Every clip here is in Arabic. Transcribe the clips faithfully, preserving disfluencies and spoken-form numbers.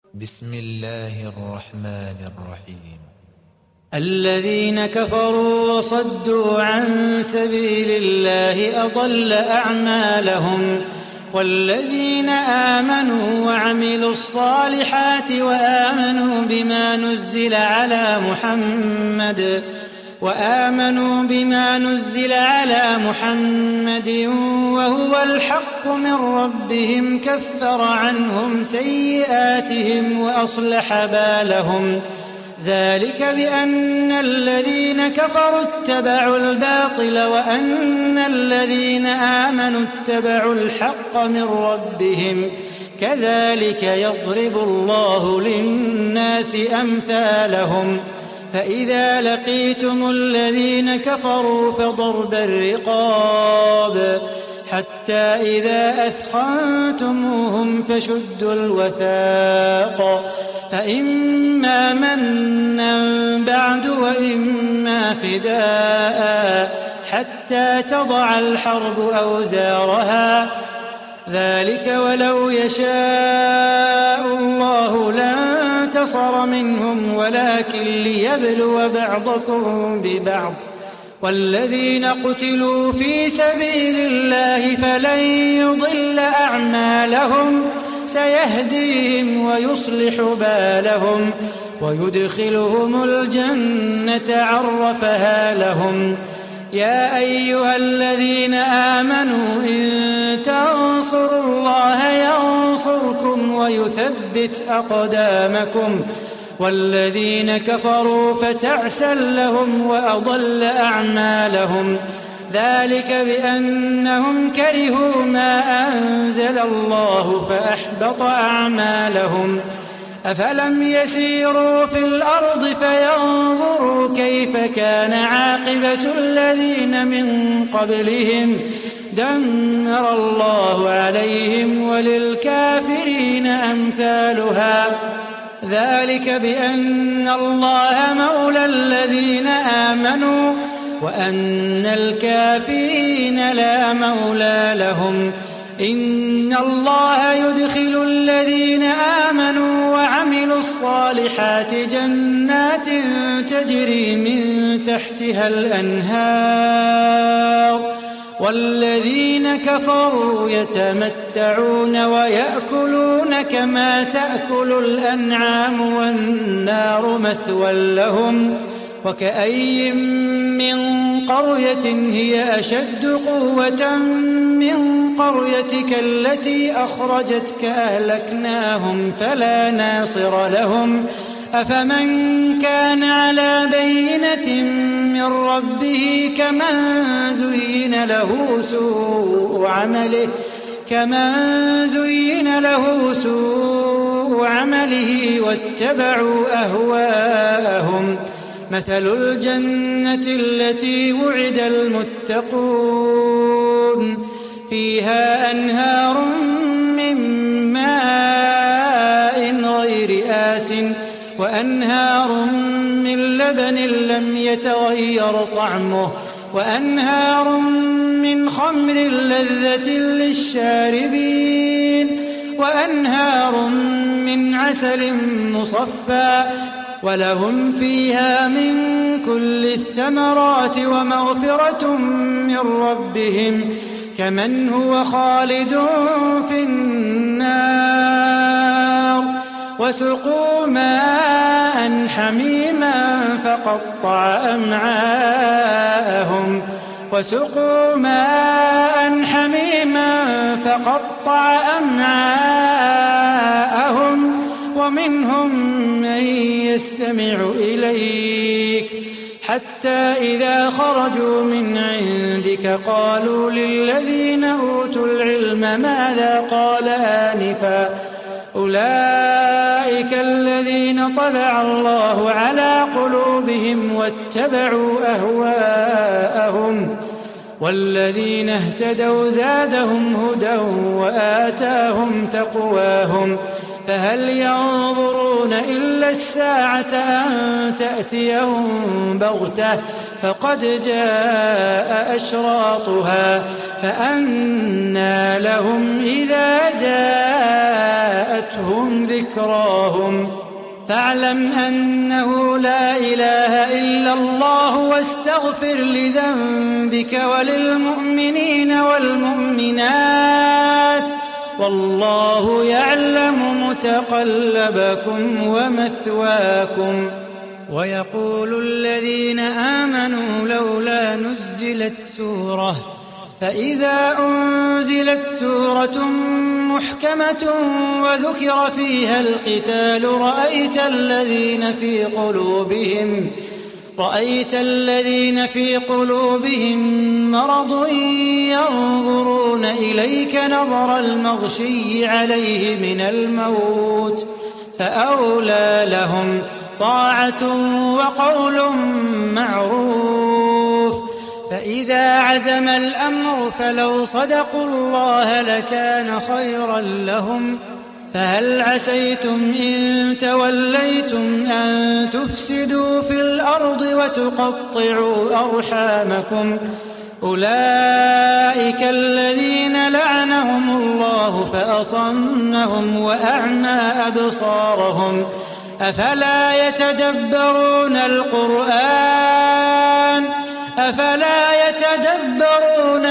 بسم الله الرحمن الرحيم. الذين كفروا وصدوا عن سبيل الله أضل أعمالهم، والذين آمنوا وعملوا الصالحات وآمنوا بما نزل على محمد وآمنوا بما نزل على محمد وهو الحق من ربهم كفر عنهم سيئاتهم وأصلح بالهم. ذلك بأن الذين كفروا اتبعوا الباطل وأن الذين آمنوا اتبعوا الحق من ربهم، كذلك يضرب الله للناس أمثالهم. فإذا لقيتم الذين كفروا فضرب الرقاب حتى إذا أثخنتموهم فشدوا الوثاق، فإما منا بعد وإما فداء حتى تضع الحرب أوزارها. ذلك ولو يشاء الله لانتصر منهم ولكن ليبلو بعضكم ببعض. والذين قتلوا في سبيل الله فلن يضل أعمالهم، سيهديهم ويصلح بالهم ويدخلهم الجنة عرفها لهم. يا أيها الذين آمنوا إن تنصروا الله ينصركم ويثبت أقدامكم. والذين كفروا فتعسا لهم وأضل أعمالهم. ذلك بأنهم كرهوا ما أنزل الله فأحبط أعمالهم. أفلم يسيروا في الأرض فينظروا كيف كان عاقبة الذين من قبلهم، دمر الله عليهم وللكافرين أمثالها. ذلك بأن الله مولى الذين آمنوا وأن الكافرين لا مولى لهم. إن الله يدخل الذين آمنوا وعملوا الصالحات جنات تجري من تحتها الأنهار، والذين كفروا يتمتعون ويأكلون كما تأكل الأنعام والنار مثوى لهم. وكأي من قرية هي أشد قوة من قريتك التي أخرجتك أهلكناهم فلا ناصر لهم. أفمن كان على بينة من ربه كمن زين له سوء عمله كمن زين له سوء عمله واتبعوا أهواءهم. مثل الجنة التي وعد المتقون فيها أنهار من ماء غير آسٍ وأنهار من لبن لم يتغير طعمه وأنهار من خمر لذة للشاربين وأنهار من عسل مصفى ولهم فيها من كل الثمرات ومغفرة من ربهم كمن هو خالد في النار. وسقوا ماء حميما فقطع أمعاءهم وسقوا ماء حميما فقطع أمعاءهم ومنهم من يستمع إليك حتى إذا خرجوا من عندك قالوا للذين أوتوا العلم ماذا قال آنفا أولئك الذين طبع الله على قلوبهم واتبعوا أهواءهم والذين اهتدوا زادهم هدى وآتاهم تقواهم. فهل ينظرون إلا الساعة أن تأتيهم بغتة فقد جاء أشراطها فأنى لهم إذا جاءتهم ذكراهم فاعلم أنه لا إله إلا الله واستغفر لذنبك وللمؤمنين والمؤمنات والله يعلم متقلبكم ومثواكم. ويقول الذين آمنوا لولا نزلت سورة فإذا أنزلت سورة محكمة وذكر فيها القتال رأيت الذين في قلوبهم رأيت الذين في قلوبهم مرض ينظرون إليك نظر المغشي عليه من الموت فأولى لهم طاعة وقول معروف. فإذا عزم الأمر فلو صدقوا الله لكان خيرا لهم فهل عسيتم إن توليتم أن تفسدوا في الأرض وتقطعوا أرحامكم أولئك الذين لعنهم الله فأصمهم وأعمى أبصارهم أفلا يتدبرون القرآن أفلا يتدبرون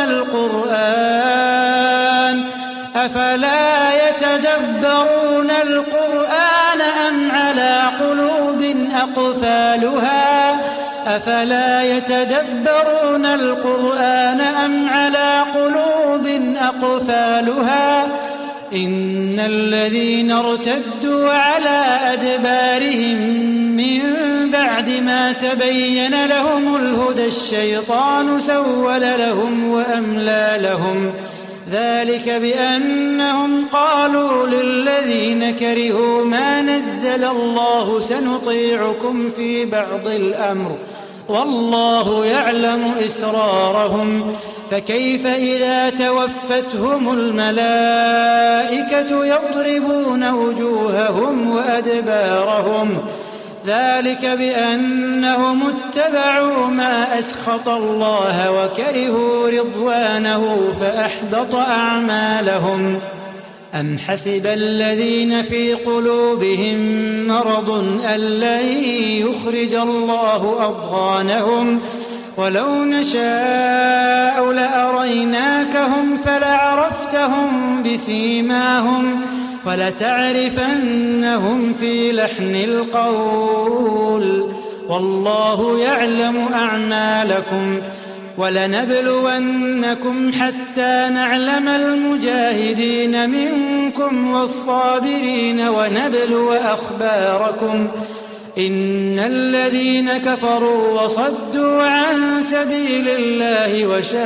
القرآن أفلا يتدبرون القرآن أم على قلوب أقفالها أفلا يتدبرون القرآن أم على قلوب أقفالها إن الذين ارتدوا على أدبارهم من بعد ما تبين لهم الهدى الشيطان سول لهم وأملى لهم ذلك بأنهم قالوا للذين كرهوا ما نزل الله سنطيعكم في بعض الأمر والله يعلم إسرارهم فكيف إذا توفتهم الملائكة يضربون وجوههم وأدبارهم ذلك بأنهم اتبعوا ما أسخط الله وكرهوا رضوانه فأحبط أعمالهم. أم حسب الذين في قلوبهم مرض أن لن يخرج الله أضغانهم ولو نشاء لأريناكهم فلعرفتهم بسيماهم ولتعرفنهم في لحن القول والله يعلم أعمالكم ولنبلونكم حتى نعلم المجاهدين منكم والصابرين ونبلو أخباركم إن الذين كفروا وصدوا عن سبيل الله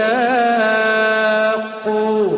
وشاقوا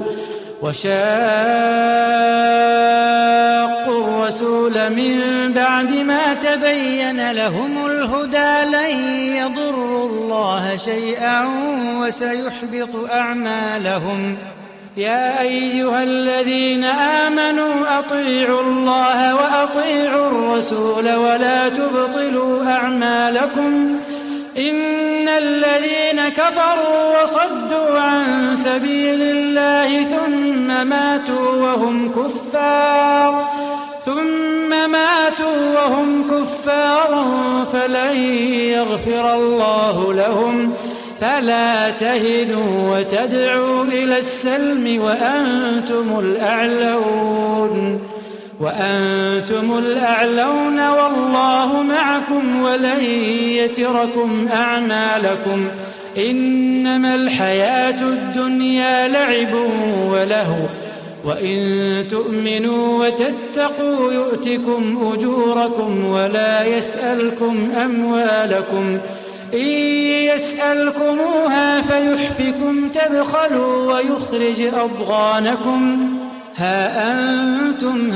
وشاقوا الرسول من بعد ما تبين لهم الهدى لن يضروا الله شيئا وسيحبط أعمالهم. يا أيها الذين آمنوا أطيعوا الله وأطيعوا الرسول ولا تبطلوا أعمالكم إن الذين كفروا وصدوا عن سبيل الله ثم ماتوا وهم كفار ثم ماتوا وهم كفار فلن يغفر الله لهم فلا تهنوا وتدعوا إلى السلم وأنتم الأعلون وأنتم الأعلون والله معكم ولن يتركم أعمالكم إنما الحياة الدنيا لعب ولهو وإن تؤمنوا وتتقوا يؤتكم أجوركم ولا يسألكم أموالكم إن يسألكموها فيحفكم تبخلوا ويخرج أضغانكم ها أنتم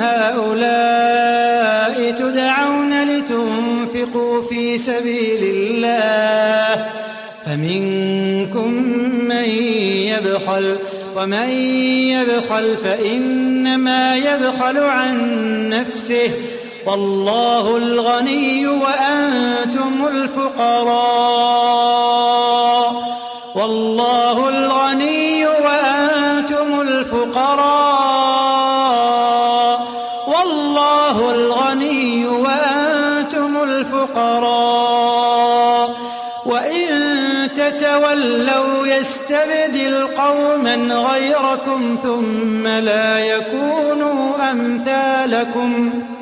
هؤلاء تدعون لتنفقوا في سبيل الله فمنكم من يبخل ومن يبخل فإنما يبخل عن نفسه والله الغني وأنتم الفقراء والله الغني وأنتم الفقراء والله الغني وأنتم الفقراء وإن تتولوا يستبدل قوما غيركم ثم لا يكونوا أمثالكم